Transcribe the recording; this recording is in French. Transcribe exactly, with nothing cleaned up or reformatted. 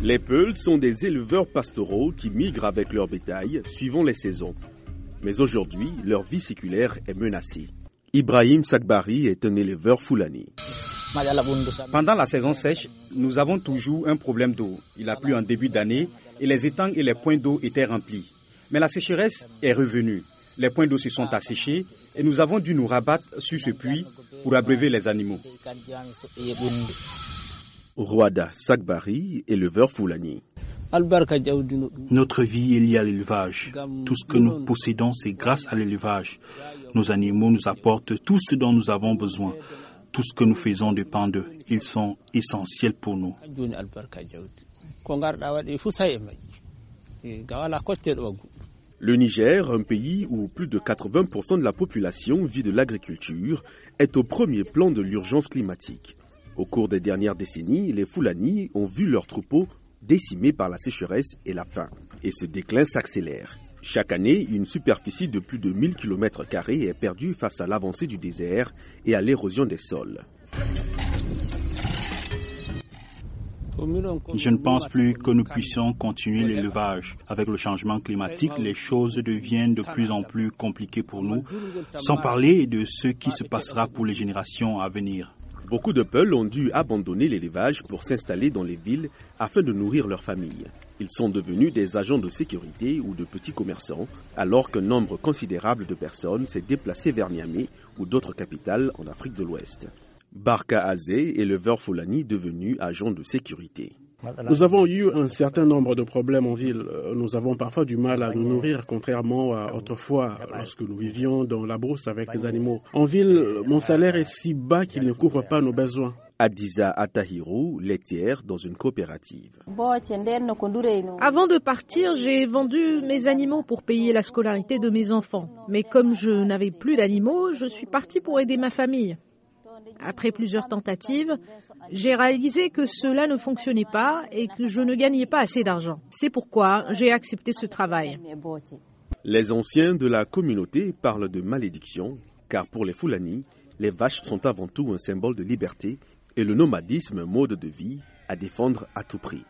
Les Peuls sont des éleveurs pastoraux qui migrent avec leur bétail suivant les saisons. Mais aujourd'hui, leur vie séculaire est menacée. Ibrahim Sagbari est un éleveur Fulani. Pendant la saison sèche, nous avons toujours un problème d'eau. Il a plu en début d'année et les étangs et les points d'eau étaient remplis. Mais la sécheresse est revenue. Les points d'eau se sont asséchés et nous avons dû nous rabattre sur ce puits pour abreuver les animaux. Rwada Sagbari, éleveur Fulani. Notre vie est liée à l'élevage. Tout ce que nous possédons, c'est grâce à l'élevage. Nos animaux nous apportent tout ce dont nous avons besoin. Tout ce que nous faisons dépend d'eux. Ils sont essentiels pour nous. Le Niger, un pays où plus de quatre-vingts pour cent de la population vit de l'agriculture, est au premier plan de l'urgence climatique. Au cours des dernières décennies, les Fulani ont vu leurs troupeaux décimés par la sécheresse et la faim. Et ce déclin s'accélère. Chaque année, une superficie de plus de mille kilomètres carrés est perdue face à l'avancée du désert et à l'érosion des sols. Je ne pense plus que nous puissions continuer l'élevage. Avec le changement climatique, les choses deviennent de plus en plus compliquées pour nous, sans parler de ce qui se passera pour les générations à venir. Beaucoup de Peuls ont dû abandonner l'élevage pour s'installer dans les villes afin de nourrir leurs familles. Ils sont devenus des agents de sécurité ou de petits commerçants, alors qu'un nombre considérable de personnes s'est déplacé vers Niamey ou d'autres capitales en Afrique de l'Ouest. Barka Azé, éleveur Fulani devenu agent de sécurité. Nous avons eu un certain nombre de problèmes en ville. Nous avons parfois du mal à nous nourrir, contrairement à autrefois, lorsque nous vivions dans la brousse avec les animaux. En ville, mon salaire est si bas qu'il ne couvre pas nos besoins. Adiza Atahiru, laitière dans une coopérative. Avant de partir, j'ai vendu mes animaux pour payer la scolarité de mes enfants. Mais comme je n'avais plus d'animaux, je suis partie pour aider ma famille. Après plusieurs tentatives, j'ai réalisé que cela ne fonctionnait pas et que je ne gagnais pas assez d'argent. C'est pourquoi j'ai accepté ce travail. Les anciens de la communauté parlent de malédiction, car pour les Fulani, les vaches sont avant tout un symbole de liberté et le nomadisme, mode de vie à défendre à tout prix.